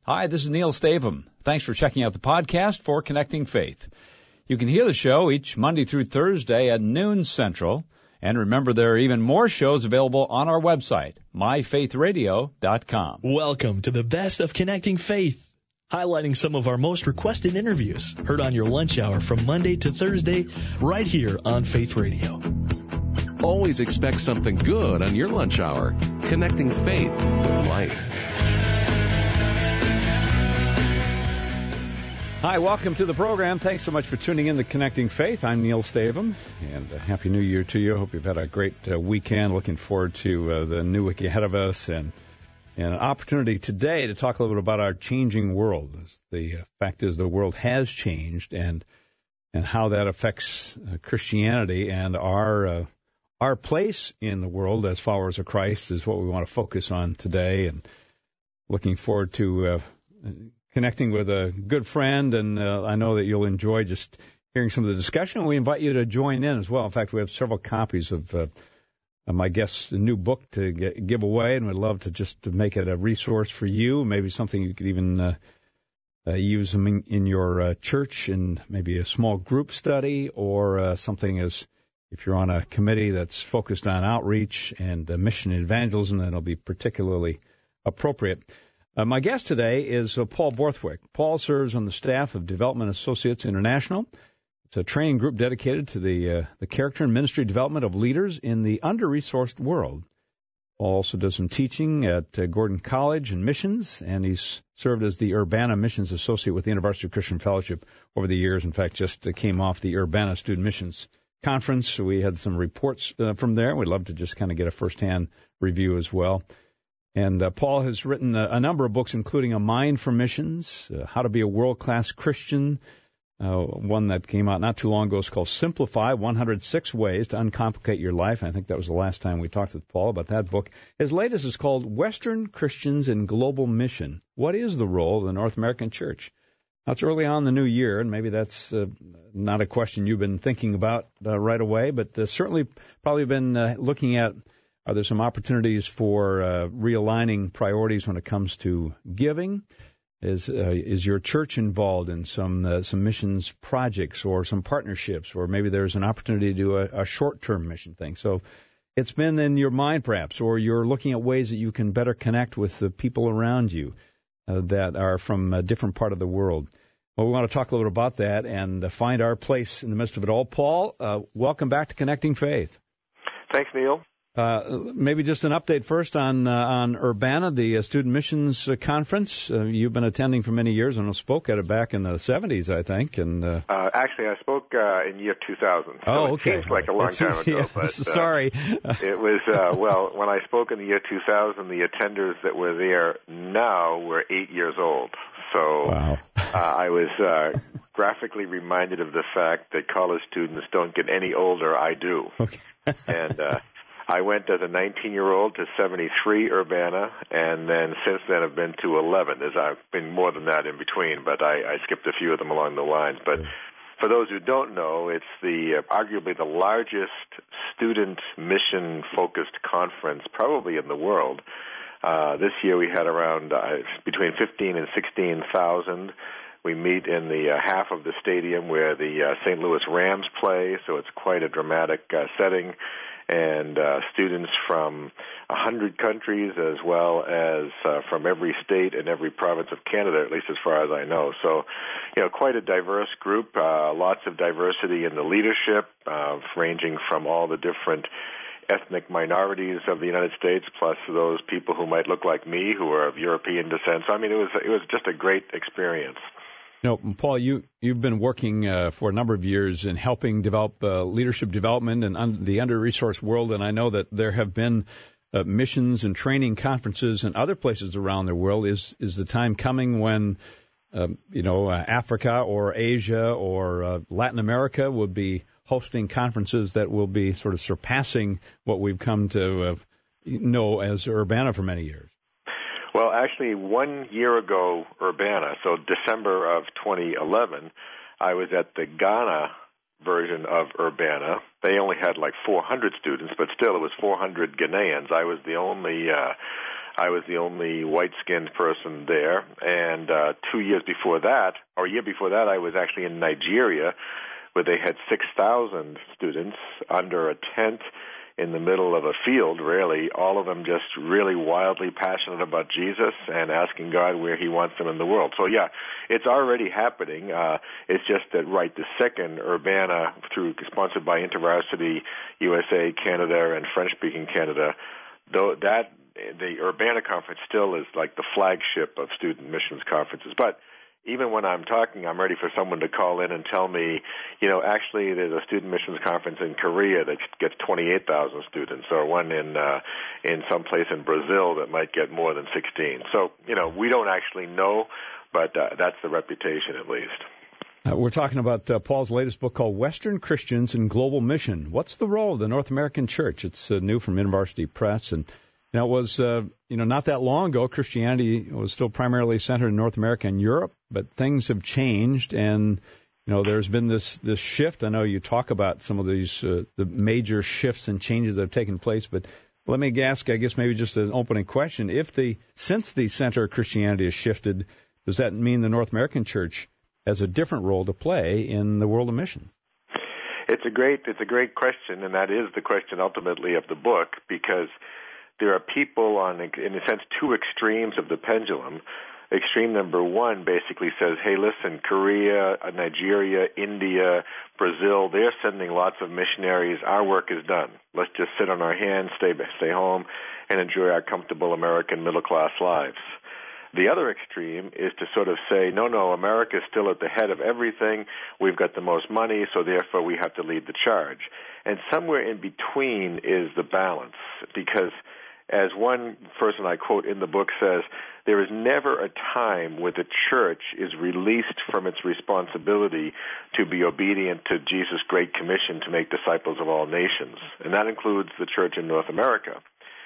Hi, this is Neil Stavum. Thanks for checking out the podcast for Connecting Faith. You can hear the show each Monday through Thursday at noon Central. And remember, there are even more shows available on our website, myfaithradio.com. Welcome to the best of Connecting Faith, highlighting some of our most requested interviews, heard on your lunch hour from Monday to Thursday, right here on Faith Radio. Always expect something good on your lunch hour. Connecting Faith with life. Hi, welcome to the program. Thanks so much for tuning in to Connecting Faith. I'm Neil Stavum, and Happy New Year to you. I hope you've had a great weekend. Looking forward to the new week ahead of us, and an opportunity today to talk a little bit about our changing world. The fact is the world has changed, and how that affects Christianity and our place in the world as followers of Christ is what we want to focus on today, and looking forward to connecting with a good friend, and I know that you'll enjoy just hearing some of the discussion. We invite you to join in as well. In fact, we have several copies of my guest's new book to give away, and we'd love to just to make it a resource for you, maybe something you could even use in your church in maybe a small group study, or something as if you're on a committee that's focused on outreach and mission and evangelism, then it'll be particularly appropriate. My guest today is Paul Borthwick. Paul serves on the staff of Development Associates International. It's a training group dedicated to the character and ministry development of leaders in the under-resourced world. Paul also does some teaching at Gordon College and missions, and he's served as the Urbana Missions Associate with the University Christian Fellowship over the years. In fact, just came off the Urbana Student Missions Conference. We had some reports from there. We'd love to just kind of get a firsthand review as well. And Paul has written a number of books, including A Mind for Missions, How to Be a World-Class Christian. One that came out not too long ago is called Simplify, 106 Ways to Uncomplicate Your Life. I think that was the last time we talked with Paul about that book. His latest is called Western Christians in Global Mission. What is the role of the North American Church? Now, it's early on in the new year, and maybe that's not a question you've been thinking about right away, but certainly probably been looking at, are there some opportunities for realigning priorities when it comes to giving? Is your church involved in some missions projects or some partnerships, or maybe there's an opportunity to do a short-term mission thing? So it's been in your mind perhaps, or you're looking at ways that you can better connect with the people around you that are from a different part of the world. Well, we want to talk a little bit about that and find our place in the midst of it all. Paul, welcome back to Connecting Faith. Thanks, Neil. Maybe just an update first on Urbana, the Student Missions Conference. You've been attending for many years, and I spoke at it back in the 70s, I think. And actually, I spoke in year 2000. So okay. It seems like a long time ago. Yeah, but, sorry. It was, well, when I spoke in the year 2000, the attenders that were there now were 8 years old. So wow. I was graphically reminded of the fact that college students don't get any older. I do. Okay. And I went as a 19-year-old to 73 Urbana, and then since then I've been to 11. I've been more than that in between, but I skipped a few of them along the lines. But for those who don't know, it's arguably the largest student mission-focused conference probably in the world. This year we had around between 15 and 16,000. We meet in the half of the stadium where the St. Louis Rams play, so it's quite a dramatic setting. And students from 100 countries as well as from every state and every province of Canada, at least as far as I know. So, quite a diverse group, lots of diversity in the leadership, ranging from all the different ethnic minorities of the United States, plus those people who might look like me who are of European descent. So, I mean, it was just a great experience. Paul, you've been working for a number of years in helping develop leadership development in the under-resourced world, and I know that there have been missions and training conferences in other places around the world. Is the time coming when, Africa or Asia or Latin America would be hosting conferences that will be sort of surpassing what we've come to know as Urbana for many years? Well, actually, 1 year ago, Urbana, so December of 2011, I was at the Ghana version of Urbana. They only had like 400 students, but still it was 400 Ghanaians. I was the only I was the only white-skinned person there. And 2 years before that, or a year before that, I was actually in Nigeria, where they had 6,000 students under a tent in the middle of a field, really, all of them just really wildly passionate about Jesus and asking God where he wants them in the world. So, yeah, it's already happening. It's just that right this second, Urbana, sponsored by InterVarsity USA, Canada, and French-speaking Canada, the Urbana conference still is like the flagship of student missions conferences. But even when I'm talking, I'm ready for someone to call in and tell me, actually there's a student missions conference in Korea that gets 28,000 students, or one in some place in Brazil that might get more than 16. So, we don't actually know, but that's the reputation at least. We're talking about Paul's latest book called Western Christians in Global Mission. What's the role of the North American Church? It's new from InterVarsity Press, and it was, not that long ago, Christianity was still primarily centered in North America and Europe, but things have changed, and, there's been this shift. I know you talk about some of these, the major shifts and changes that have taken place, but let me ask, I guess, maybe just an opening question. Since the center of Christianity has shifted, does that mean the North American Church has a different role to play in the world of mission? It's a great question, and that is the question ultimately of the book, because there are people on, in a sense, two extremes of the pendulum. Extreme number one basically says, hey, listen, Korea, Nigeria, India, Brazil, they're sending lots of missionaries. Our work is done. Let's just sit on our hands, stay home, and enjoy our comfortable American middle-class lives. The other extreme is to sort of say, no, America is still at the head of everything. We've got the most money, so therefore we have to lead the charge. And somewhere in between is the balance, because as one person I quote in the book says, there is never a time where the church is released from its responsibility to be obedient to Jesus' great commission to make disciples of all nations. And that includes the church in North America.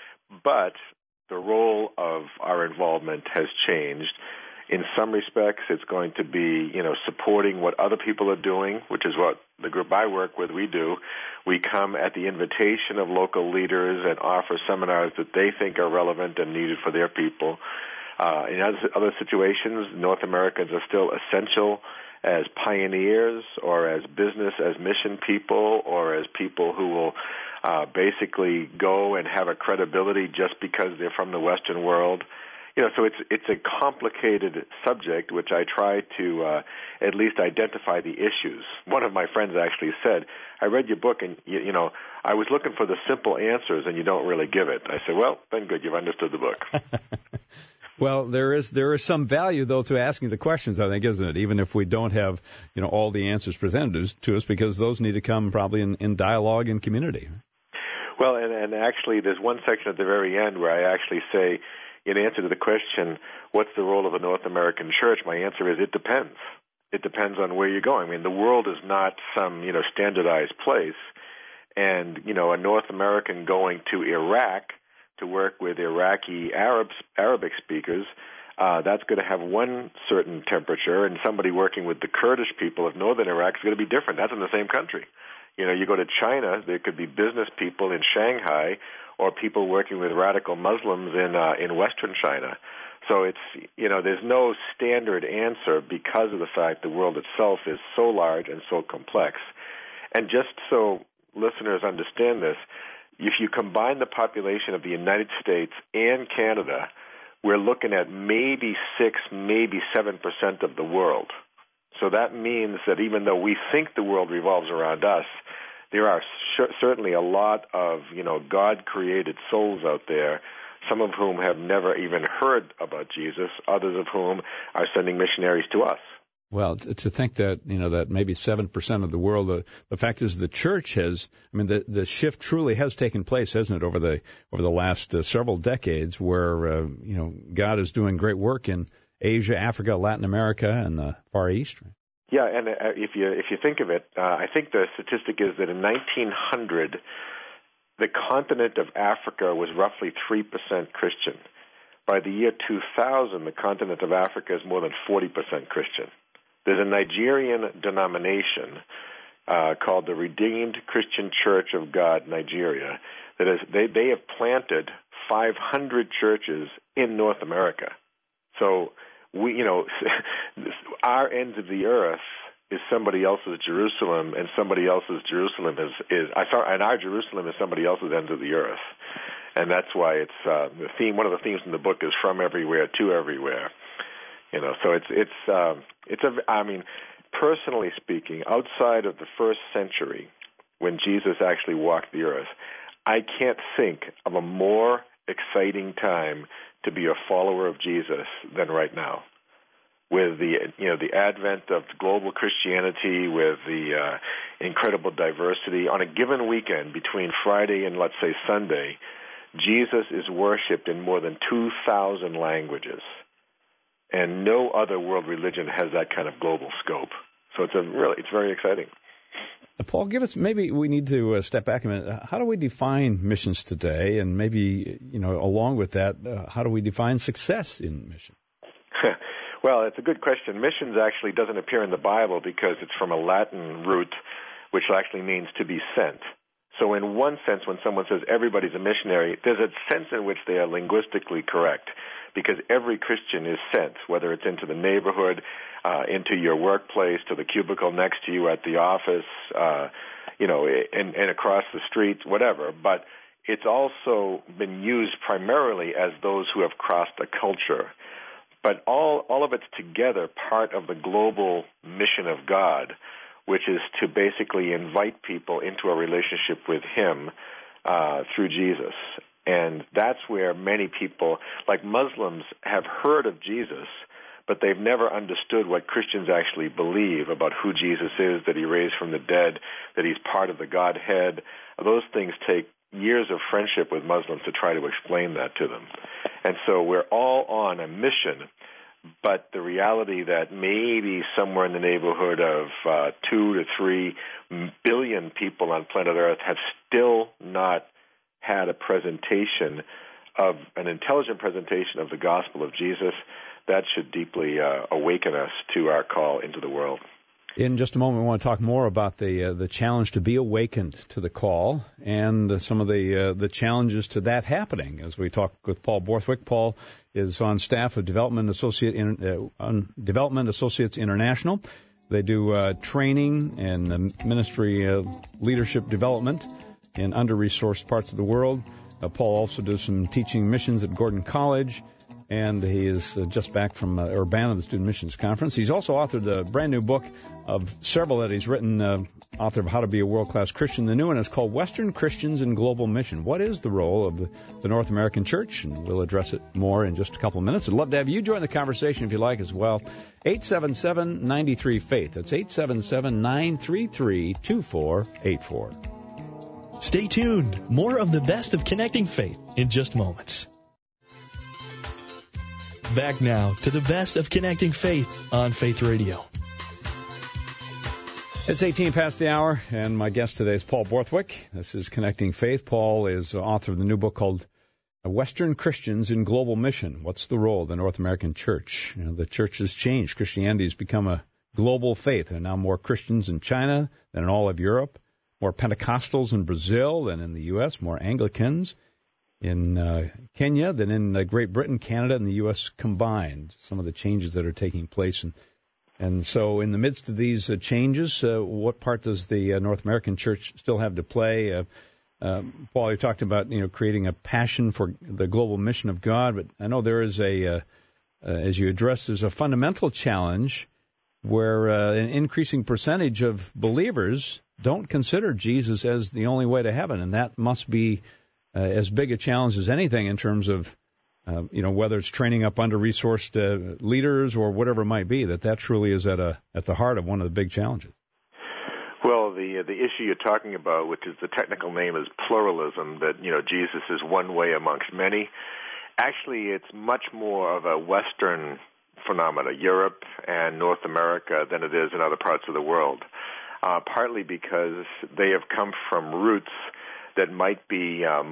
But the role of our involvement has changed. In some respects, it's going to be, supporting what other people are doing, which is what the group I work with, we do. We come at the invitation of local leaders and offer seminars that they think are relevant and needed for their people. In other situations, North Americans are still essential as pioneers or as business, as mission people, or as people who will basically go and have a credibility just because they're from the Western world. So it's a complicated subject, which I try to at least identify the issues. One of my friends actually said, I read your book, and, I was looking for the simple answers, and you don't really give it. I said, well, then good, you've understood the book. Well, there is some value, though, to asking the questions, I think, isn't it? Even if we don't have, all the answers presented to us, because those need to come probably in dialogue and community. Well, and actually, there's one section at the very end where I actually say, in answer to the question, what's the role of a North American church? My answer is, it depends. It depends on where you're going. I mean, the world is not some, standardized place. And, a North American going to Iraq to work with Iraqi Arabic speakers, that's going to have one certain temperature, and somebody working with the Kurdish people of northern Iraq is going to be different. That's in the same country. You go to China, there could be business people in Shanghai or people working with radical Muslims in Western China. So it's, there's no standard answer because of the fact the world itself is so large and so complex. And just so listeners understand this, if you combine the population of the United States and Canada, we're looking at maybe 6, maybe 7% of the world. So that means that even though we think the world revolves around us, there are certainly a lot of, God-created souls out there, some of whom have never even heard about Jesus, others of whom are sending missionaries to us. Well, to think that, that maybe 7% of the world, the fact is the church has, the shift truly has taken place, hasn't it, over the last several decades where, God is doing great work in Asia, Africa, Latin America, and the Far East. Yeah, and if you think of it, I think the statistic is that in 1900, the continent of Africa was roughly 3% Christian. By the year 2000, the continent of Africa is more than 40% Christian. There's a Nigerian denomination called the Redeemed Christian Church of God, Nigeria, that is they have planted 500 churches in North America. So we, our ends of the earth is somebody else's Jerusalem, and somebody else's Jerusalem and our Jerusalem is somebody else's ends of the earth. And that's why it's the theme. One of the themes in the book is from everywhere to everywhere. So personally speaking, outside of the first century, when Jesus actually walked the earth, I can't think of a more exciting time to be a follower of Jesus than right now. With the advent of global Christianity, with the incredible diversity, on a given weekend between Friday and, let's say, Sunday, Jesus is worshipped in more than 2,000 languages. And no other world religion has that kind of global scope. So it's very exciting. Paul, maybe we need to step back a minute. How do we define missions today? And maybe, along with that, how do we define success in mission? Well, it's a good question. Missions actually doesn't appear in the Bible because it's from a Latin root, which actually means to be sent. So in one sense, when someone says everybody's a missionary, there's a sense in which they are linguistically correct, because every Christian is sent, whether it's into the neighborhood, into your workplace, to the cubicle next to you at the office, and across the street, whatever. But it's also been used primarily as those who have crossed a culture. But all of it's together part of the global mission of God, which is to basically invite people into a relationship with Him through Jesus. And that's where many people, like Muslims, have heard of Jesus, but they've never understood what Christians actually believe about who Jesus is, that He raised from the dead, that He's part of the Godhead. Those things take years of friendship with Muslims to try to explain that to them. And so we're all on a mission, but the reality that maybe somewhere in the neighborhood of 2 to 3 billion people on planet Earth have still not had a presentation of an intelligent presentation of the gospel of Jesus, that should deeply awaken us to our call into the world. In just a moment, we want to talk more about the challenge to be awakened to the call and some of the challenges to that happening. As we talk with Paul Borthwick, Paul is on staff of Development Associates International. They do training and ministry leadership development in under-resourced parts of the world. Paul also does some teaching missions at Gordon College, and he is just back from Urbana, the Student Missions Conference. He's also authored a brand new book of several that he's written, author of How to Be a World-Class Christian. The new one is called Western Christians in Global Mission. What is the role of the North American Church? And we'll address it more in just a couple of minutes. I'd love to have you join the conversation if you like as well. 877-93-FAITH. That's 877-933-2484. Stay tuned. More of the best of Connecting Faith in just moments. Back now to the best of Connecting Faith on Faith Radio. It's 18 past the hour, and my guest today is Paul Borthwick. This is Connecting Faith. Paul is author of the new book called Western Christians in Global Mission. What's the role of the North American Church? The church has changed. Christianity has become a global faith. There are now more Christians in China than in all of Europe, more Pentecostals in Brazil than in the U.S., more Anglicans in Kenya than in Great Britain, Canada, and the U.S. combined. Some of the changes that are taking place. And so in the midst of these changes, what part does the North American Church still have to play? Paul, you talked about creating a passion for the global mission of God, but I know there is as you address, there's a fundamental challenge where an increasing percentage of believers don't consider Jesus as the only way to heaven, and that must be as big a challenge as anything in terms of whether it's training up under-resourced leaders or whatever it might be, that truly is at the heart of one of the big challenges. Well, the issue you're talking about, which is the technical name is pluralism, that Jesus is one way amongst many. Actually, it's much more of a Western phenomena, Europe and North America, than it is in other parts of the world. Partly because they have come from roots that might be have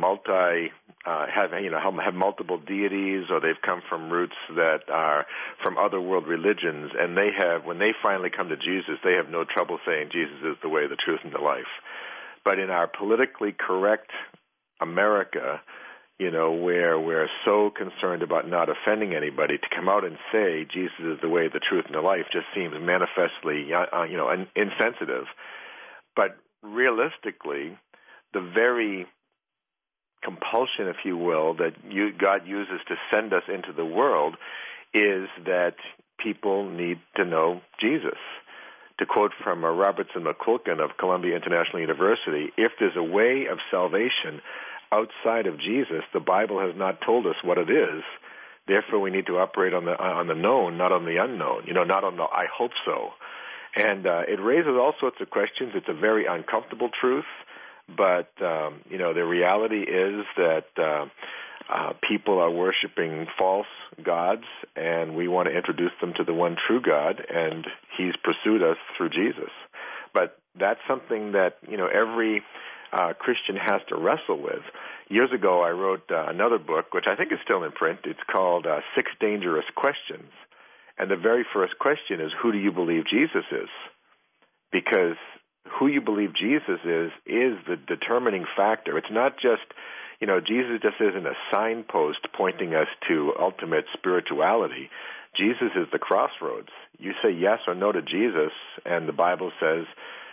multiple deities, or they've come from roots that are from other world religions, and when they finally come to Jesus, they have no trouble saying Jesus is the way, the truth, and the life. But in our politically correct America, where we're so concerned about not offending anybody, to come out and say Jesus is the way, the truth, and the life just seems manifestly, insensitive. But realistically, the very compulsion, if you will, that God uses to send us into the world is that people need to know Jesus. To quote from Robertson McQuilkin of Columbia International University, if there's a way of salvation outside of Jesus, the Bible has not told us what it is. Therefore, we need to operate on the known, not on the unknown. Not on the I hope so. And it raises all sorts of questions. It's a very uncomfortable truth, but the reality is that people are worshiping false gods, and we want to introduce them to the one true God, and He's pursued us through Jesus. But that's something that every Christian has to wrestle with. Years ago, I wrote another book, which I think is still in print. It's called 6 Dangerous Questions. And the very first question is, who do you believe Jesus is? Because who you believe Jesus is the determining factor. It's not just, Jesus just isn't a signpost pointing us to ultimate spirituality. Jesus is the crossroads. You say yes or no to Jesus, and the Bible says,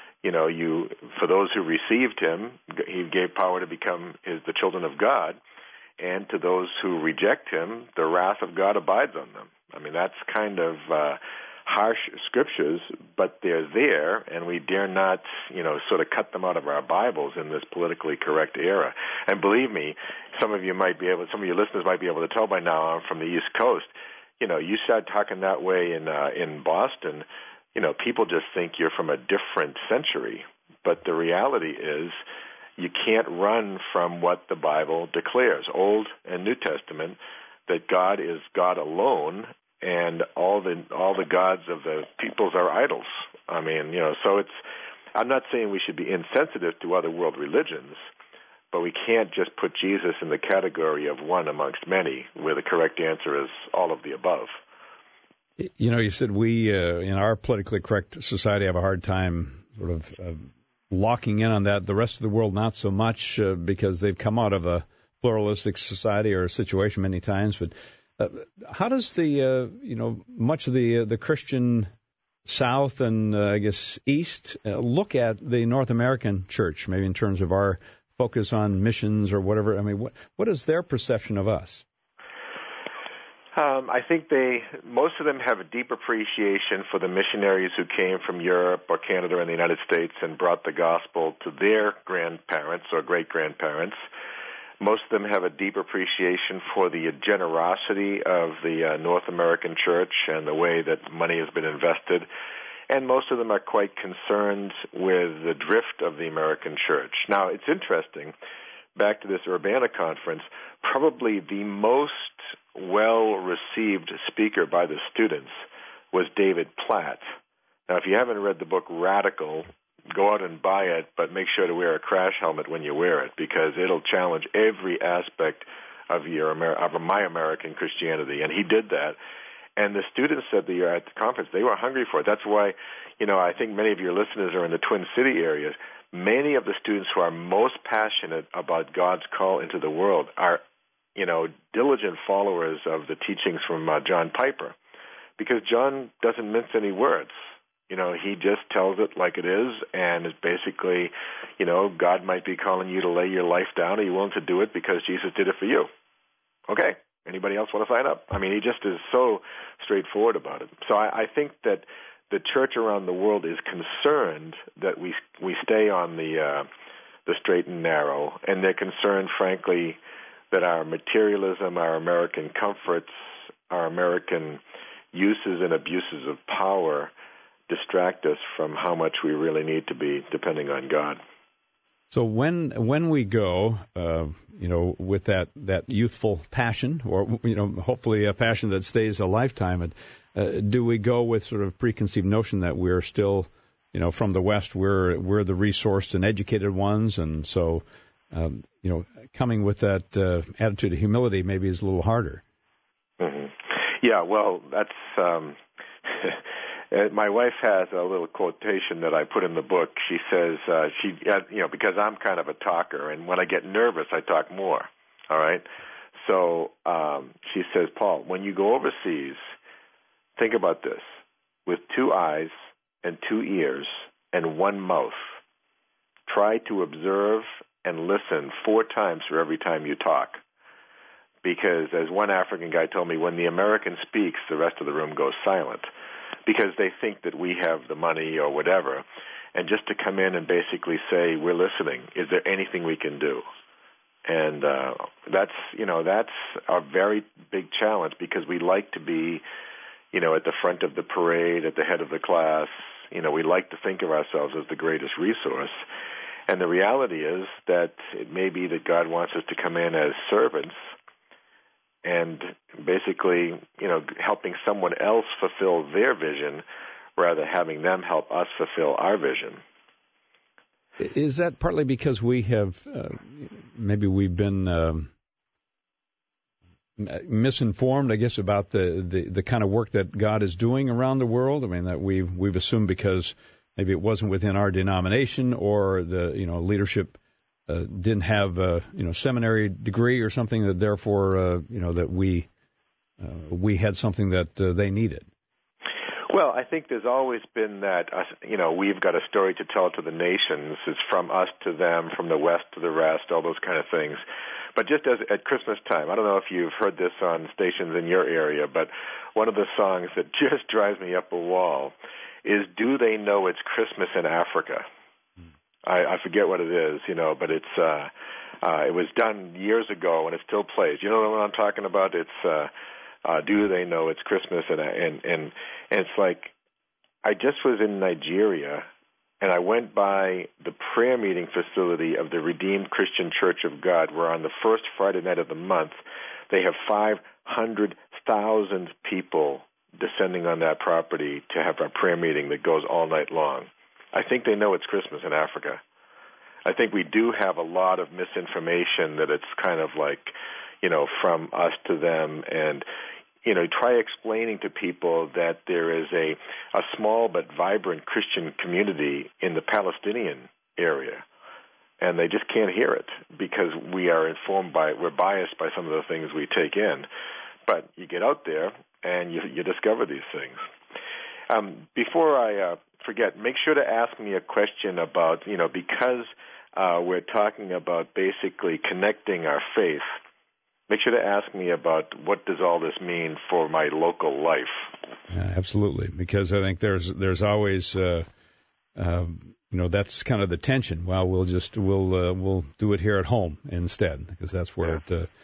for those who received Him, He gave power to become the children of God, and to those who reject Him, the wrath of God abides on them. I mean, that's kind of harsh scriptures, but they're there, and we dare not, sort of cut them out of our Bibles in this politically correct era. And believe me, some of your listeners might be able to tell by now I'm from the East Coast. You start talking that way in Boston, people just think you're from a different century. But the reality is, you can't run from what the Bible declares, Old and New Testament, that God is God alone, and all the gods of the peoples are idols. I mean, so I'm not saying we should be insensitive to other world religions, but we can't just put Jesus in the category of one amongst many, where the correct answer is all of the above. You said we, in our politically correct society, have a hard time sort of locking in on that. The rest of the world, not so much, because they've come out of a pluralistic society or a situation many times. But how does much of the Christian South and I guess East look at the North American church, maybe in terms of our focus on missions or whatever? I mean, what is their perception of us? I think most of them have a deep appreciation for the missionaries who came from Europe or Canada and the United States and brought the gospel to their grandparents or great-grandparents. Most of them have a deep appreciation for the generosity of the North American church and the way that money has been invested. And most of them are quite concerned with the drift of the American church. Now, it's interesting, back to this Urbana conference, probably the most well-received speaker by the students was David Platt. Now, if you haven't read the book Radical, go out and buy it, but make sure to wear a crash helmet when you wear it, because it'll challenge every aspect of my American Christianity. And he did that. And the students at the conference, they were hungry for it. That's why, I think many of your listeners are in the Twin City areas. Many of the students who are most passionate about God's call into the world are, diligent followers of the teachings from John Piper, because John doesn't mince any words. He just tells it like it is, and it's basically, God might be calling you to lay your life down. Are you willing to do it because Jesus did it for you? Okay. Anybody else want to sign up? I mean, he just is so straightforward about it. So I think that the church around the world is concerned that we stay on the straight and narrow, and they're concerned, frankly, that our materialism, our American comforts, our American uses and abuses of power distract us from how much we really need to be depending on God. So when we go, with that youthful passion, or hopefully a passion that stays a lifetime, do we go with sort of preconceived notion that we're still, from the West, we're the resourced and educated ones, and so coming with that attitude of humility maybe is a little harder. Mm-hmm. Yeah, well, that's. My wife has a little quotation that I put in the book. She says, because I'm kind of a talker, and when I get nervous, I talk more. All right? So she says, Paul, when you go overseas, think about this. With 2 eyes and 2 ears and 1 mouth, try to observe and listen 4 times for every time you talk. Because as one African guy told me, when the American speaks, the rest of the room goes silent. Because they think that we have the money or whatever. And just to come in and basically say, we're listening, is there anything we can do? And that's a very big challenge, because we like to be, at the front of the parade, at the head of the class. We like to think of ourselves as the greatest resource. And the reality is that it may be that God wants us to come in as servants and basically, helping someone else fulfill their vision rather having them help us fulfill our vision. Is that partly because we have, maybe we've been misinformed, I guess, about the kind of work that God is doing around the world? I mean, that we've assumed because maybe it wasn't within our denomination, or the leadership didn't have a seminary degree or something, that therefore that we had something that they needed. Well, I think there's always been that, we've got a story to tell to the nations. It's from us to them, from the West to the rest, all those kind of things. But just as at Christmas time, I don't know if you've heard this on stations in your area, but one of the songs that just drives me up a wall is "Do They Know It's Christmas in Africa?" I forget what it is, but it's it was done years ago and it still plays. You know what I'm talking about? It's "Do They Know It's Christmas?" And it's like, I just was in Nigeria, and I went by the prayer meeting facility of the Redeemed Christian Church of God, where on the first Friday night of the month, they have 500,000 people descending on that property to have a prayer meeting that goes all night long. I think they know it's Christmas in Africa. I think we do have a lot of misinformation that it's kind of like, from us to them. And, try explaining to people that there is a small but vibrant Christian community in the Palestinian area. And they just can't hear it because we're biased by some of the things we take in. But you get out there and you discover these things. Before I forget, make sure to ask me a question about, because we're talking about basically connecting our faith, make sure to ask me about what does all this mean for my local life. Absolutely, because I think there's always, that's kind of the tension. Well, we'll do it here at home instead, because that's where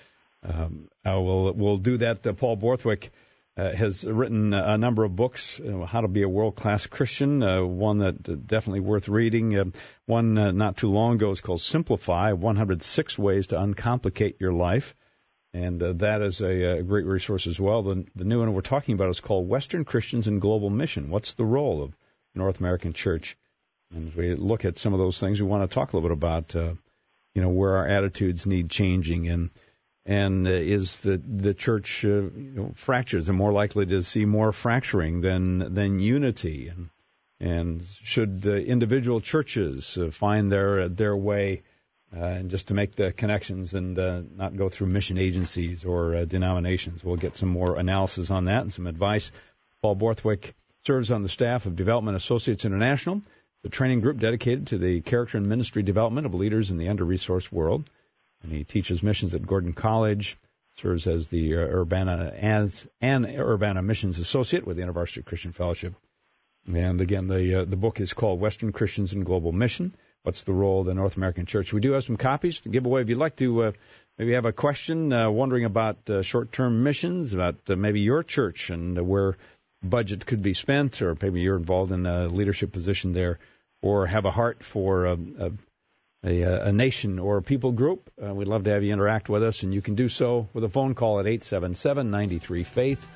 we'll do that. Paul Borthwick has written a number of books, How to Be a World-Class Christian, one that definitely worth reading. One not too long ago is called Simplify, 106 Ways to Uncomplicate Your Life. And that is a great resource as well. The new one we're talking about is called Western Christians in Global Mission. What's the role of the North American Church? And as we look at some of those things, we want to talk a little bit about, where our attitudes need changing, and is the church fractures, and more likely to see more fracturing than unity, and should individual churches find their way, and just to make the connections and not go through mission agencies or denominations. We'll get some more analysis on that and some advice. Paul Borthwick serves on the staff of Development Associates International, the training group dedicated to the character and ministry development of leaders in the under-resourced world. And he teaches missions at Gordon College, serves as the Urbana Missions Associate with the InterVarsity Christian Fellowship. And again, the book is called Western Christians in Global Mission. What's the role of the North American Church? We do have some copies to give away. If you'd like to maybe have a question, wondering about short-term missions, about maybe your church and where budget could be spent, or maybe you're involved in a leadership position there, or have a heart for a nation or a people group, we'd love to have you interact with us, and you can do so with a phone call at 877-93-FAITH,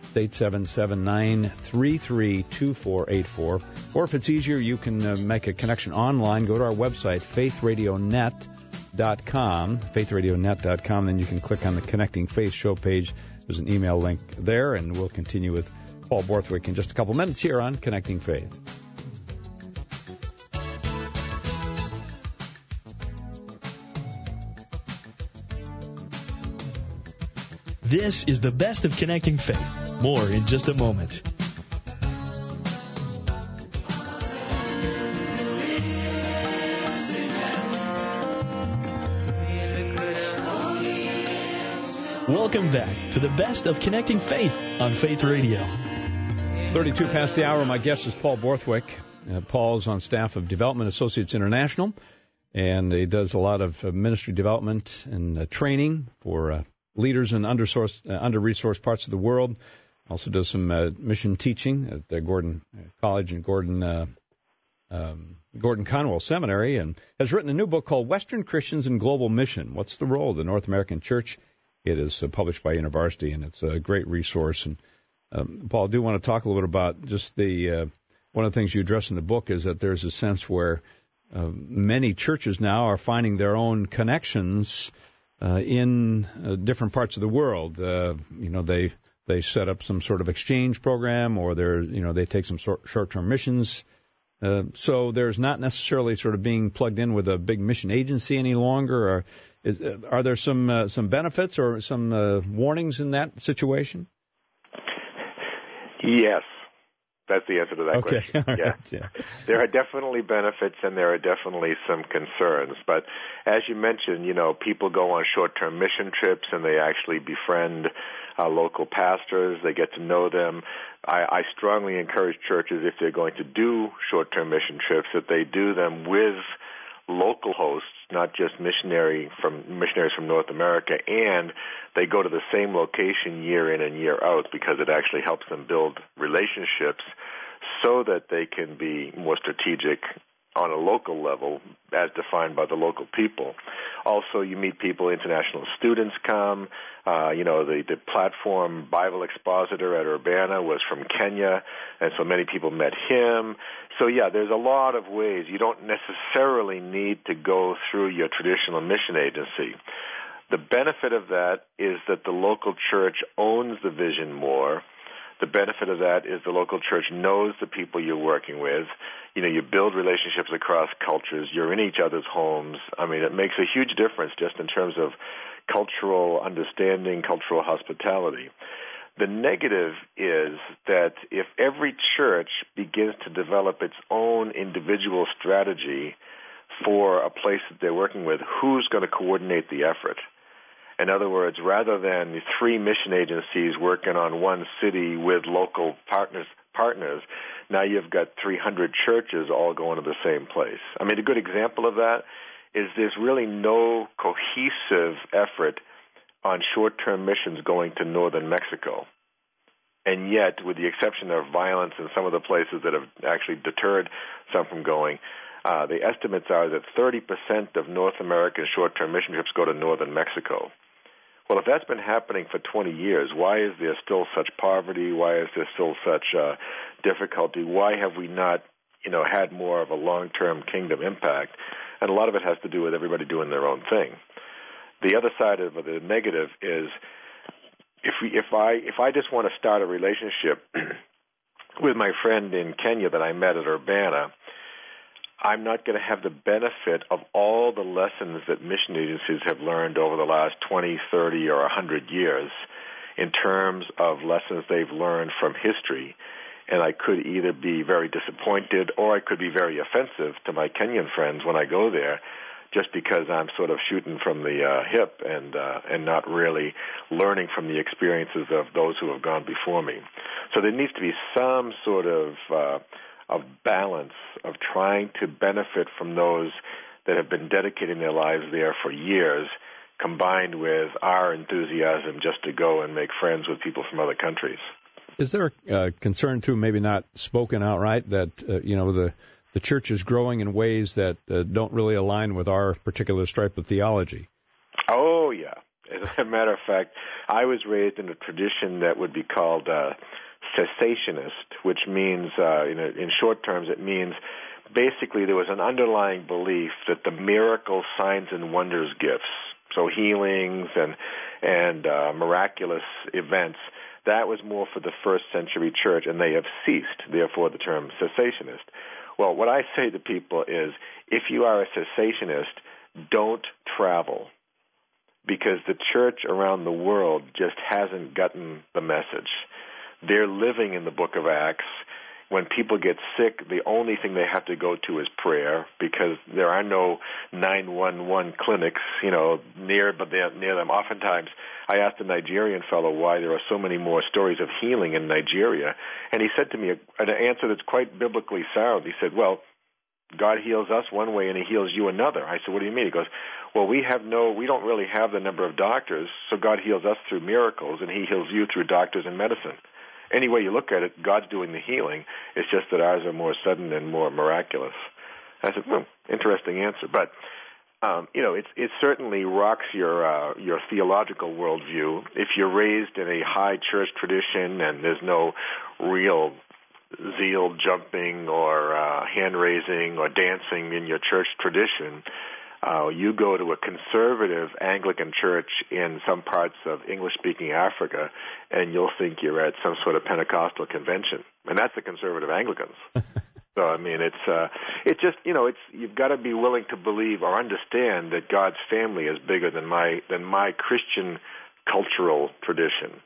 877-933-2484. Or if it's easier, you can make a connection online. Go to our website, faithradionet.com, faithradionet.com. Then you can click on the Connecting Faith show page. There's an email link there, and we'll continue with Paul Borthwick in just a couple minutes here on Connecting Faith. This is the best of Connecting Faith. More in just a moment. Welcome back to the best of Connecting Faith on Faith Radio. 32 past the hour. My guest is Paul Borthwick. Paul is on staff of Development Associates International, and he does a lot of ministry development and training for leaders in under-resourced parts of the world. Also does some mission teaching at Gordon College and Gordon Conwell Seminary, and has written a new book called Western Christians in Global Mission. What's the role of the North American Church? It is published by InterVarsity, and it's a great resource. And Paul, I do want to talk a little bit about just the one of the things you address in the book is that there's a sense where many churches now are finding their own connections in different parts of the world. They set up some sort of exchange program, or they take some short-term missions. So there's not necessarily sort of being plugged in with a big mission agency any longer. Or are there some benefits or some warnings in that situation? Yes. That's the answer to that question. All right. Yeah. There are definitely benefits and there are definitely some concerns. But as you mentioned, people go on short-term mission trips and they actually befriend local pastors. They get to know them. I strongly encourage churches, if they're going to do short-term mission trips, that they do them with local hosts, not just missionaries from North America, and they go to the same location year in and year out because it actually helps them build relationships so that they can be more strategic on a local level as defined by the local people. Also, you meet people, international students come. The platform Bible expositor at Urbana was from Kenya, and so many people met him. So, yeah, there's a lot of ways. You don't necessarily need to go through your traditional mission agency. The benefit of that is that the local church owns the vision more. The benefit of that is the local church knows the people you're working with. You build relationships across cultures. You're in each other's homes. I mean, it makes a huge difference just in terms of cultural understanding, cultural hospitality. The negative is that if every church begins to develop its own individual strategy for a place that they're working with, who's going to coordinate the effort? In other words, rather than 3 mission agencies working on one city with local partners, now you've got 300 churches all going to the same place. I mean, a good example of that is there's really no cohesive effort on short-term missions going to northern Mexico. And yet, with the exception of violence in some of the places that have actually deterred some from going, the estimates are that 30% of North American short-term mission trips go to northern Mexico. Well, if that's been happening for 20 years, why is there still such poverty? Why is there still such difficulty? Why have we not, had more of a long-term kingdom impact? And a lot of it has to do with everybody doing their own thing. The other side of the negative is if I just want to start a relationship with my friend in Kenya that I met at Urbana, I'm not going to have the benefit of all the lessons that mission agencies have learned over the last 20, 30, or 100 years in terms of lessons they've learned from history. And I could either be very disappointed or I could be very offensive to my Kenyan friends when I go there just because I'm sort of shooting from the hip and not really learning from the experiences of those who have gone before me. So there needs to be some sort of balance of trying to benefit from those that have been dedicating their lives there for years, combined with our enthusiasm just to go and make friends with people from other countries. Is there a concern, too, maybe not spoken outright, that the church is growing in ways that don't really align with our particular stripe of theology? Oh, yeah. As a matter of fact, I was raised in a tradition that would be called cessationist, which means, in short terms, it means basically there was an underlying belief that the miracle signs and wonders gifts, so healings and miraculous events, that was more for the first century church, and they have ceased, therefore the term cessationist. Well, what I say to people is, if you are a cessationist, don't travel. because the church around the world just hasn't gotten the message. They're living in the book of Acts. When people get sick, the only thing they have to go to is prayer, because there are no 911 clinics, near them. Oftentimes, I asked a Nigerian fellow why there are so many more stories of healing in Nigeria, and he said to me an answer that's quite biblically sound. He said, well, God heals us one way and he heals you another. I said, what do you mean? He goes, well, we don't really have the number of doctors, so God heals us through miracles and he heals you through doctors and medicine. Any way you look at it, God's doing the healing. It's just that ours are more sudden and more miraculous. I said, interesting answer. But, it certainly rocks your theological worldview. If you're raised in a high church tradition and there's no real zeal jumping or hand-raising or dancing in your church tradition, you go to a conservative Anglican church in some parts of English-speaking Africa, and you'll think you're at some sort of Pentecostal convention, and that's the conservative Anglicans. So, I mean, it's just, you've got to be willing to believe or understand that God's family is bigger than my Christian cultural tradition.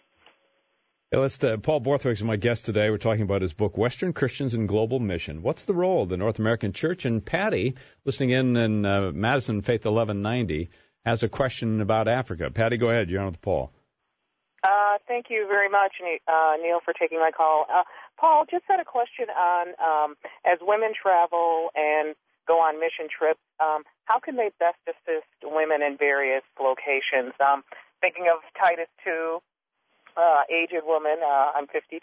Paul Borthwick is my guest today. We're talking about his book, Western Christians in Global Mission. What's the role of the North American Church? And Patty, listening in Madison, Faith 1190, has a question about Africa. Patty, go ahead. You're on with Paul. Thank you very much, Neil, for taking my call. Paul, just had a question on as women travel and go on mission trips, how can they best assist women in various locations? Thinking of Titus 2. Aged woman, I'm 52,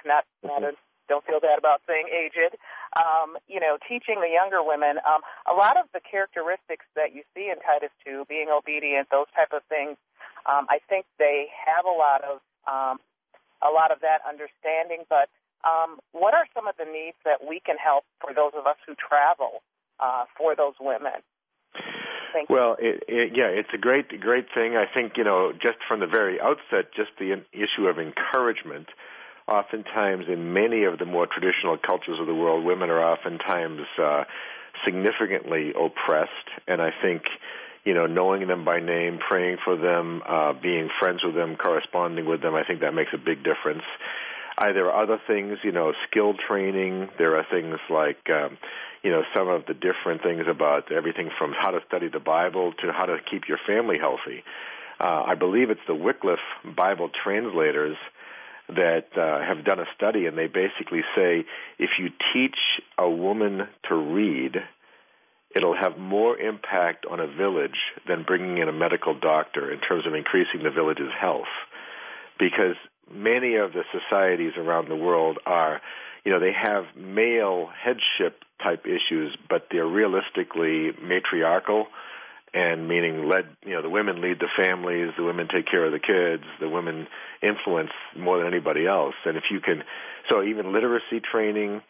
don't feel bad about saying aged, teaching the younger women, a lot of the characteristics that you see in Titus 2, being obedient, those type of things, I think they have a lot of that understanding, but what are some of the needs that we can help for those of us who travel for those women? Well, it's a great thing. I think, just from the very outset, just the issue of encouragement. Oftentimes, in many of the more traditional cultures of the world, women are oftentimes significantly oppressed. And I think, knowing them by name, praying for them, being friends with them, corresponding with them, I think that makes a big difference. There are other things, skill training. There are things like, some of the different things about everything from how to study the Bible to how to keep your family healthy. I believe it's the Wycliffe Bible translators that have done a study, and they basically say if you teach a woman to read, it'll have more impact on a village than bringing in a medical doctor in terms of increasing the village's health. Because many of the societies around the world are, they have male headship type issues, but they're realistically matriarchal, and meaning the women lead the families, the women take care of the kids, the women influence more than anybody else. And if you can, so even literacy training,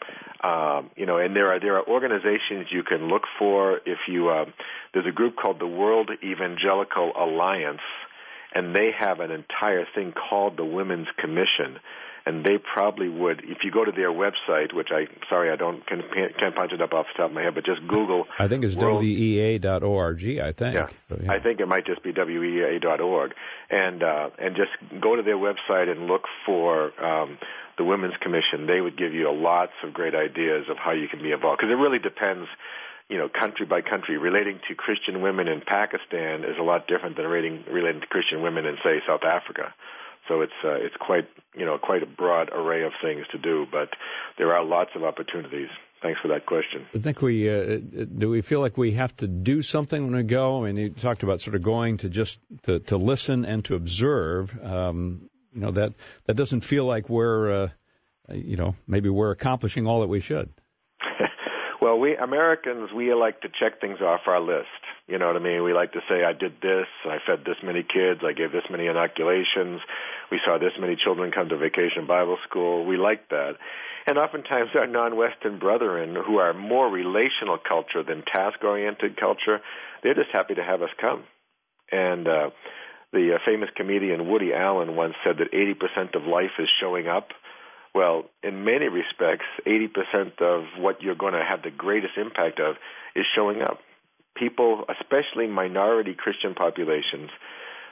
and there are organizations you can look for. If you, there's a group called the World Evangelical Alliance, and they have an entire thing called the Women's Commission. And they probably would, if you go to their website, which I can't punch it up off the top of my head, but just Google. I think it's WEA.org, I think. Yeah. So, yeah. I think it might just be WEA.org. And just go to their website and look for the Women's Commission. They would give you lots of great ideas of how you can be involved. Because it really depends, country by country. Relating to Christian women in Pakistan is a lot different than relating to Christian women in, say, South Africa. So it's quite a broad array of things to do, but there are lots of opportunities. Thanks for that question. I think do we feel like we have to do something when we go? I mean, you talked about sort of going to just to listen and to observe. That doesn't feel like we're maybe we're accomplishing all that we should. Well, we Americans, we like to check things off our list. You know what I mean? We like to say, I did this, I fed this many kids, I gave this many inoculations, we saw this many children come to Vacation Bible School. We like that. And oftentimes our non-Western brethren, who are more relational culture than task-oriented culture, they're just happy to have us come. And the famous comedian Woody Allen once said that 80% of life is showing up. Well, in many respects, 80% of what you're going to have the greatest impact of is showing up. People, especially minority Christian populations,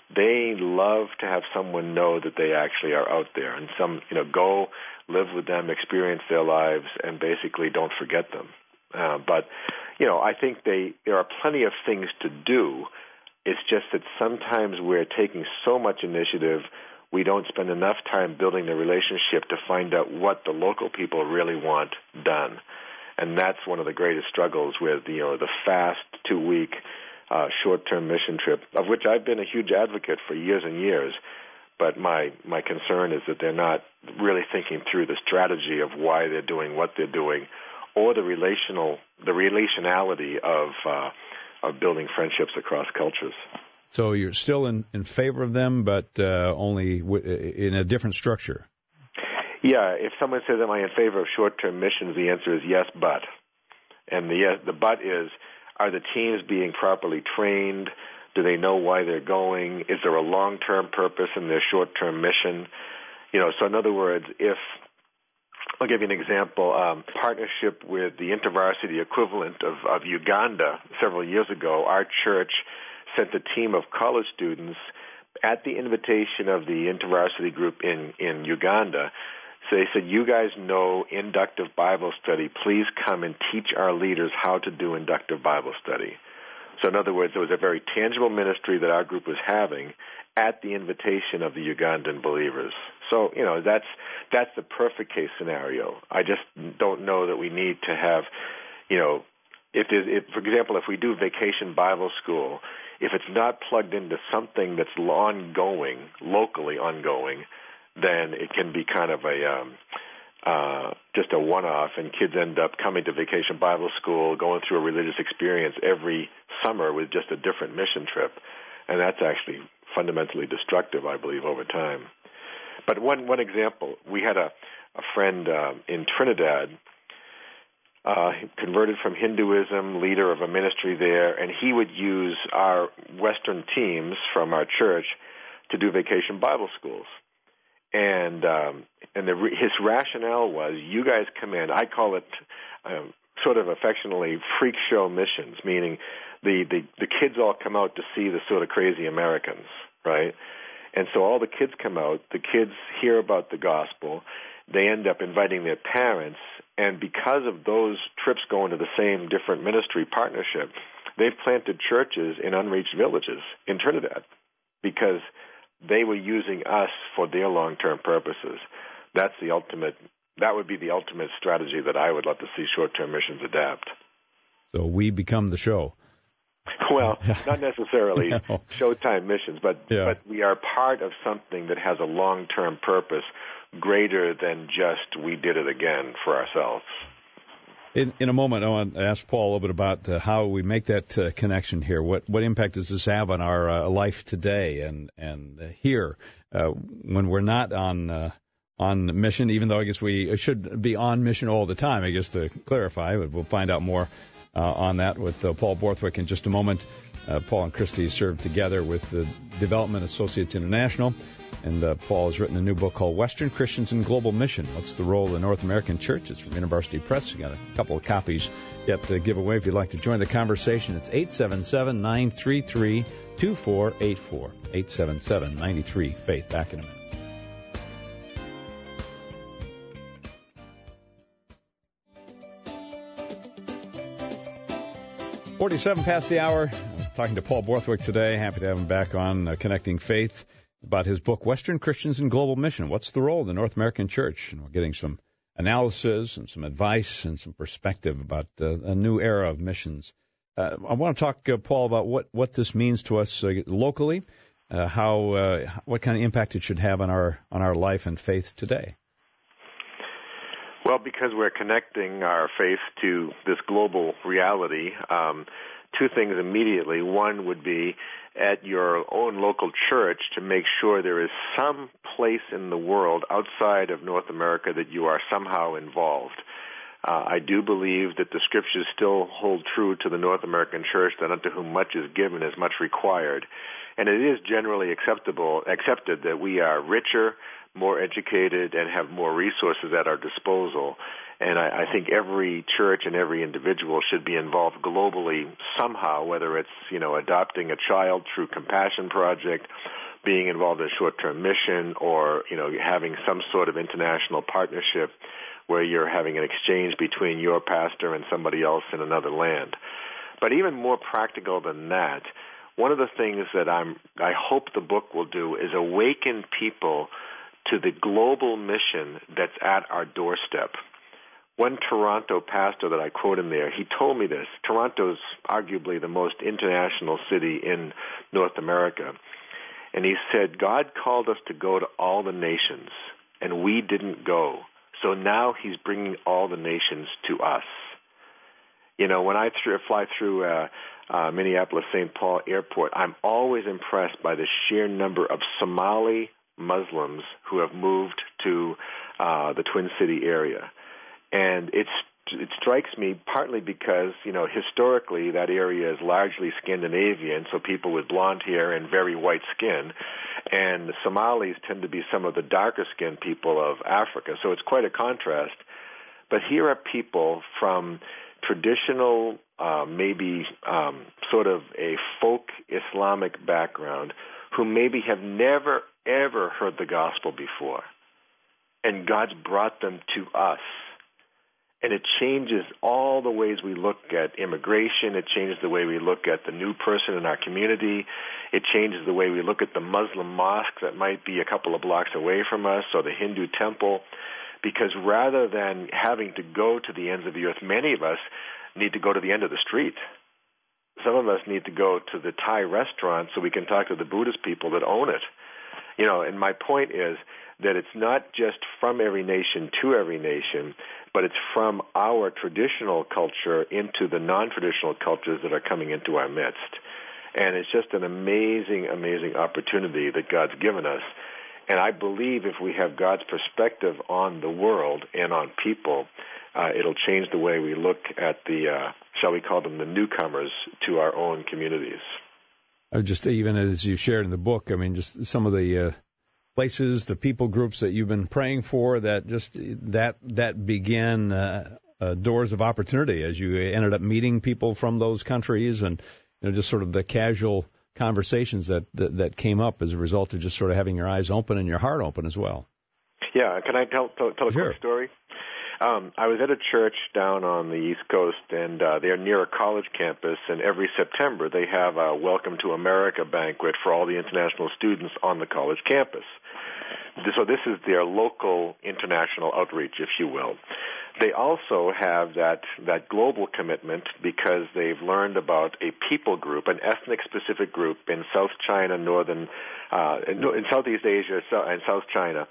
they love to have someone know that they actually are out there, and go live with them, experience their lives, and basically don't forget them. But I think there are plenty of things to do. It's just that sometimes we're taking so much initiative, we don't spend enough time building the relationship to find out what the local people really want done. And that's one of the greatest struggles with, the fast 2-week short-term mission trip, of which I've been a huge advocate for years and years. But my concern is that they're not really thinking through the strategy of why they're doing what they're doing, or the relationality of building friendships across cultures. So you're still in favor of them, but only in a different structure. Yeah, if someone says, am I in favor of short-term missions, the answer is yes, but. And the but is, are the teams being properly trained? Do they know why they're going? Is there a long-term purpose in their short-term mission? So in other words, I'll give you an example. Partnership with the InterVarsity equivalent of Uganda several years ago, our church sent a team of college students at the invitation of the InterVarsity group in Uganda. So they said, you guys know inductive Bible study. Please come and teach our leaders how to do inductive Bible study. So in other words, it was a very tangible ministry that our group was having at the invitation of the Ugandan believers. So, that's the perfect case scenario. I just don't know that we need to have, for example, if we do Vacation Bible School, if it's not plugged into something that's locally ongoing, then it can be kind of just a one-off, and kids end up coming to Vacation Bible School, going through a religious experience every summer with just a different mission trip, and that's actually fundamentally destructive, I believe, over time. But one example, we had a friend in Trinidad, converted from Hinduism, leader of a ministry there, and he would use our Western teams from our church to do Vacation Bible Schools. And his rationale was, you guys come in, I call it sort of affectionately freak show missions, meaning the kids all come out to see the sort of crazy Americans, right? And so all the kids come out, the kids hear about the gospel, they end up inviting their parents, and because of those trips going to the same different ministry partnership, they've planted churches in unreached villages in Trinidad because they were using us for their long-term purposes. That would be the ultimate strategy that I would love to see short-term missions adapt. So we become the show. Well, not necessarily No. Showtime missions, but we are part of something that has a long-term purpose greater than just we did it again for ourselves. In a moment, I want to ask Paul a little bit about how we make that connection here. What impact does this have on our life today and here when we're not on mission, even though I guess we should be on mission all the time, I guess, to clarify. We'll find out more on that with Paul Borthwick in just a moment. Paul and Christy served together with the Development Associates International, and Paul has written a new book called Western Christians in Global Mission. What's the role of the North American Church? It's from University Press. You got a couple of copies yet to give away if you'd like to join the conversation. It's 877-933-2484. 877-93-FAITH. Back in a minute. 47 past the hour. I'm talking to Paul Borthwick today. Happy to have him back on Connecting Faith about his book, Western Christians in Global Mission. What's the role of the North American Church? And we're getting some analysis and some advice and some perspective about a new era of missions. I want to talk, Paul, about what this means to us locally, what kind of impact it should have on our life and faith today. Well, because we're connecting our faith to this global reality, two things immediately. One would be at your own local church to make sure there is some place in the world outside of North America that you are somehow involved. I do believe that the Scriptures still hold true to the North American church, that unto whom much is given is much required. And it is generally accepted that we are richer, more educated, and have more resources at our disposal. And I think every church and every individual should be involved globally somehow, whether it's, adopting a child through Compassion Project being involved in a short-term mission, or having some sort of international partnership where you're having an exchange between your pastor and somebody else in another land. But even more practical than that, one of the things that I hope the book will do is awaken people to the global mission that's at our doorstep. One Toronto pastor that I quote in there, he told me this. Toronto's arguably the most international city in North America. And he said, God called us to go to all the nations, and we didn't go. So now he's bringing all the nations to us. When I fly through Minneapolis-St. Paul Airport, I'm always impressed by the sheer number of Somali Muslims who have moved to the Twin City area. And it strikes me partly because, historically that area is largely Scandinavian, so people with blonde hair and very white skin. And the Somalis tend to be some of the darker-skinned people of Africa, so it's quite a contrast. But here are people from traditional, sort of a folk Islamic background who maybe have never, ever heard the gospel before. And God's brought them to us. And it changes all the ways we look at immigration. It changes the way we look at the new person in our community. It changes the way we look at the Muslim mosque that might be a couple of blocks away from us, or the Hindu temple. Because rather than having to go to the ends of the earth, many of us need to go to the end of the street. Some of us need to go to the Thai restaurant so we can talk to the Buddhist people that own it. And my point is that it's not just from every nation to every nation, but it's from our traditional culture into the non-traditional cultures that are coming into our midst. And it's just an amazing, amazing opportunity that God's given us. And I believe if we have God's perspective on the world and on people, it'll change the way we look at the, shall we call them, the newcomers to our own communities. Just even as you shared in the book, just some of the places, the people groups that you've been praying for, that began doors of opportunity as you ended up meeting people from those countries, and just sort of the casual conversations that came up as a result of just sort of having your eyes open and your heart open as well. Yeah, can I tell a Sure. quick story? I was at a church down on the East Coast, and they're near a college campus, and every September they have a Welcome to America banquet for all the international students on the college campus. So this is their local international outreach, if you will. They also have that global commitment because they've learned about a people group, an ethnic-specific group in South China, in Southeast Asia and South China,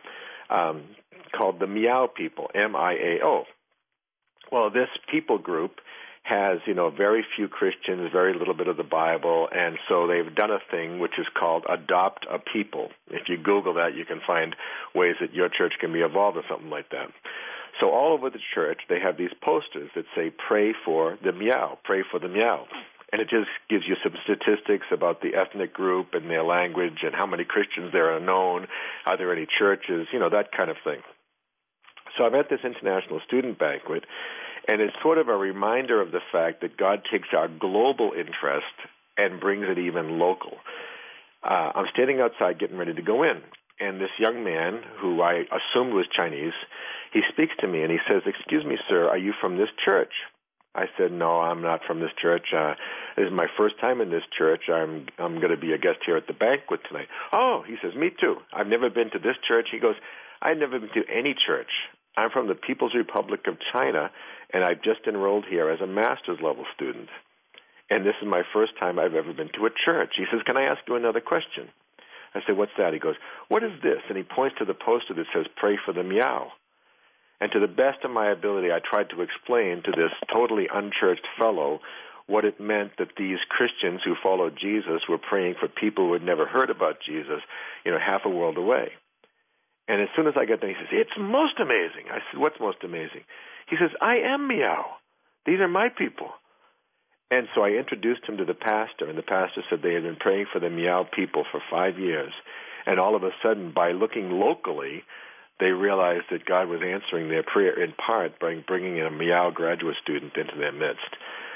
called the Miao people, M-I-A-O. Well, this people group has, very few Christians, very little bit of the Bible, and so they've done a thing which is called Adopt a People. If you Google that, you can find ways that your church can be involved in something like that. So all over the church, they have these posters that say, pray for the Miao, pray for the Miao. And it just gives you some statistics about the ethnic group and their language and how many Christians there are known, are there any churches, that kind of thing. So I'm at this international student banquet, and it's sort of a reminder of the fact that God takes our global interest and brings it even local. I'm standing outside getting ready to go in, and this young man, who I assumed was Chinese, he speaks to me and he says, "Excuse me, sir, are you from this church?" I said, "No, I'm not from this church. This is my first time in this church. I'm going to be a guest here at the banquet tonight." "Oh," he says, "me too. I've never been to this church." He goes, "I've never been to any church. I'm from the People's Republic of China, and I've just enrolled here as a master's level student. And this is my first time I've ever been to a church." He says, "Can I ask you another question?" I said, "What's that?" He goes, "What is this?" And he points to the poster that says, "Pray for the Miao." And to the best of my ability, I tried to explain to this totally unchurched fellow what it meant that these Christians who followed Jesus were praying for people who had never heard about Jesus, half a world away. And as soon as I got there, he says, "It's most amazing." I said, "What's most amazing?" He says, "I am Miao. These are my people." And so I introduced him to the pastor, and the pastor said they had been praying for the Miao people for 5 years. And all of a sudden, by looking locally, they realized that God was answering their prayer in part by bringing in a Miao graduate student into their midst.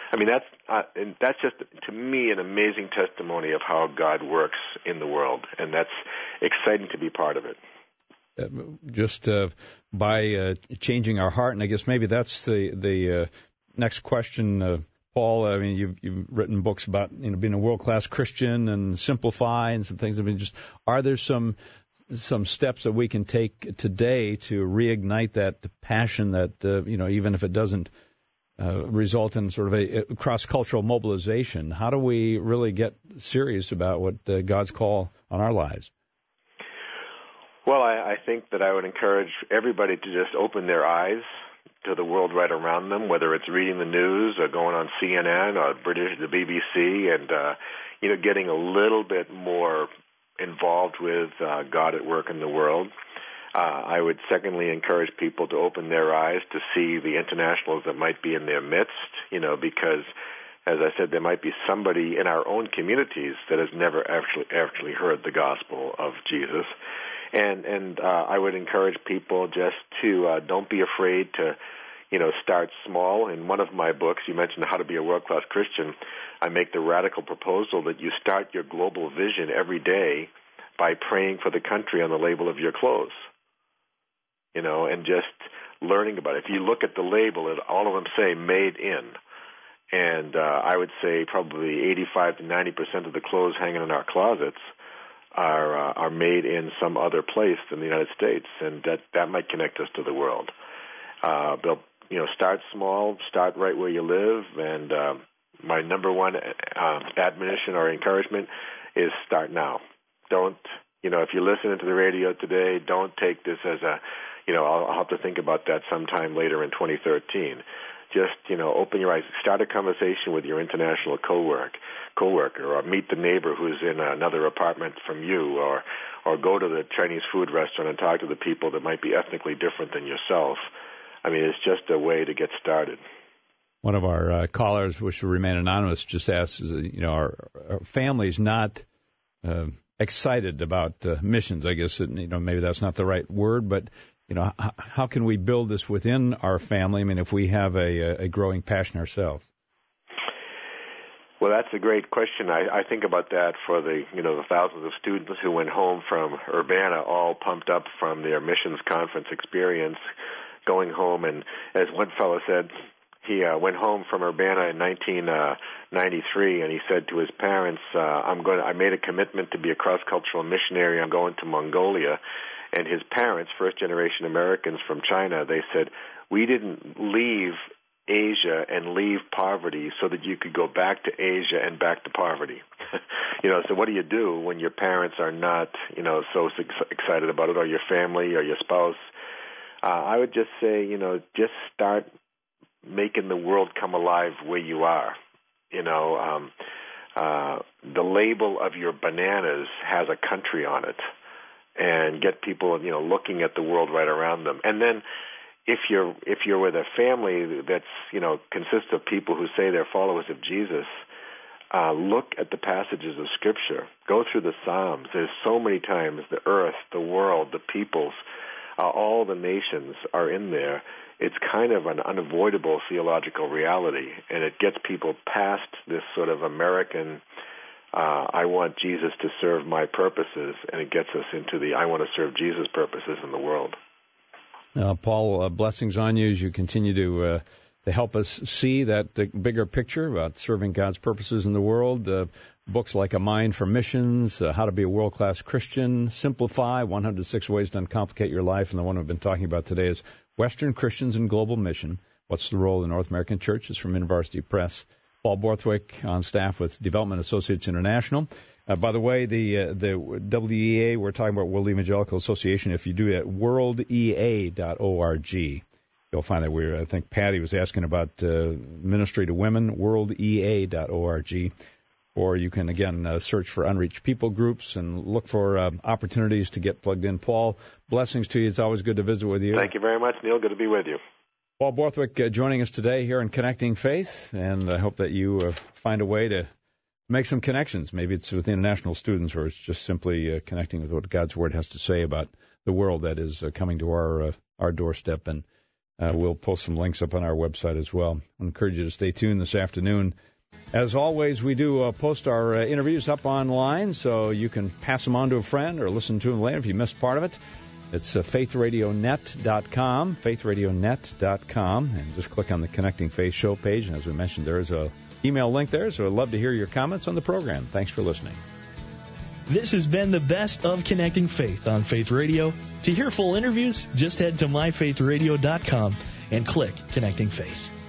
I mean, that's just, to me, an amazing testimony of how God works in the world, and that's exciting to be part of it. Just by changing our heart, and I guess maybe that's the next question, Paul. I mean, you've written books about being a world-class Christian and Simplify and some things. I mean, just are there some steps that we can take today to reignite that passion that even if it doesn't result in sort of a cross-cultural mobilization? How do we really get serious about what God's call on our lives? Well, I think that I would encourage everybody to just open their eyes to the world right around them, whether it's reading the news or going on CNN or the BBC, and getting a little bit more involved with God at work in the world. I would secondly encourage people to open their eyes to see the internationals that might be in their midst, because, as I said, there might be somebody in our own communities that has never actually heard the gospel of Jesus. And I would encourage people just to don't be afraid to, start small. In one of my books, you mentioned How to Be a World-Class Christian. I make the radical proposal that you start your global vision every day by praying for the country on the label of your clothes, and just learning about it. If you look at the label, all of them say "Made in," and I would say probably 85 to 90% of the clothes hanging in our closets are made in some other place than the United States, and that might connect us to the world. But start small, start right where you live, and my number one admonition or encouragement is start now. Don't, if you're listening to the radio today, don't take this as I'll have to think about that sometime later in 2013. Just, open your eyes. Start a conversation with your international coworker, or meet the neighbor who's in another apartment from you, or go to the Chinese food restaurant and talk to the people that might be ethnically different than yourself. I mean, it's just a way to get started. One of our callers, which will remain anonymous, just asks, our family's not excited about missions. I guess, maybe that's not the right word, but how can we build this within our family? I mean, if we have a growing passion ourselves. Well, that's a great question. I think about that for the thousands of students who went home from Urbana, all pumped up from their missions conference experience, going home. And as one fellow said, he went home from Urbana in 1993, and he said to his parents, I made a commitment to be a cross-cultural missionary. I'm going to Mongolia. And his parents, first-generation Americans from China, they said, we didn't leave Asia and leave poverty so that you could go back to Asia and back to poverty. So what do you do when your parents are not, so excited about it, or your family or your spouse? I would just say, just start making the world come alive where you are. The label of your bananas has a country on it. And get people, looking at the world right around them. And then, if you're with a family that's, consists of people who say they're followers of Jesus, look at the passages of Scripture. Go through the Psalms. There's so many times the earth, the world, the peoples, all the nations are in there. It's kind of an unavoidable theological reality, and it gets people past this sort of American I want Jesus to serve my purposes, and it gets us into the I want to serve Jesus purposes in the world. Paul, blessings on you as you continue to help us see that the bigger picture about serving God's purposes in the world. Books like A Mind for Missions, How to Be a World-Class Christian, Simplify, 106 Ways to Uncomplicate Your Life, and the one we've been talking about today is Western Christians in Global Mission. What's the role of the North American Church? It's from InterVarsity Press. Paul Borthwick on staff with Development Associates International. By the way, the WEA, we're talking about World Evangelical Association. If you do it at worldea.org, you'll find that I think Patty was asking about ministry to women, worldea.org. Or you can, again, search for unreached people groups and look for opportunities to get plugged in. Paul, blessings to you. It's always good to visit with you. Thank you very much, Neil. Good to be with you. Paul Borthwick joining us today here in Connecting Faith, and I hope that you find a way to make some connections. Maybe it's with international students, or it's just simply connecting with what God's Word has to say about the world that is coming to our doorstep. And we'll post some links up on our website as well. I encourage you to stay tuned this afternoon. As always, we do post our interviews up online, so you can pass them on to a friend or listen to them later if you missed part of it. It's faithradionet.com, faithradionet.com, and just click on the Connecting Faith show page. And as we mentioned, there is a email link there, so I'd love to hear your comments on the program. Thanks for listening. This has been the best of Connecting Faith on Faith Radio. To hear full interviews, just head to myfaithradio.com and click Connecting Faith.